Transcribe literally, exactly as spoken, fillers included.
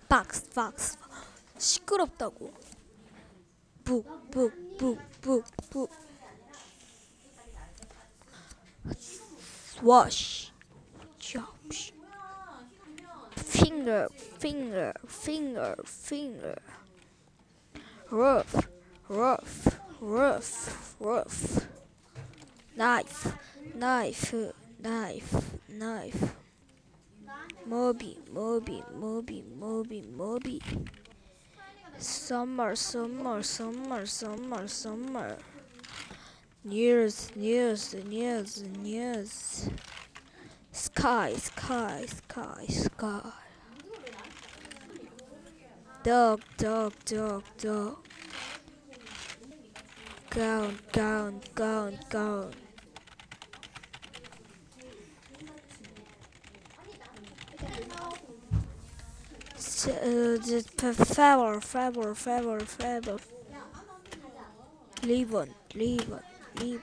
박스 박스 시끄럽다고. 북북북북북 wash chops finger finger finger finger rough rough rough rough knife knife knife knife Moby Moby Moby Moby Moby summer summer summer summer summer news news news news sky sky sky sky dog dog dog dog gown gown gown gown S- uh, just p- favor favor favor favor live on live on live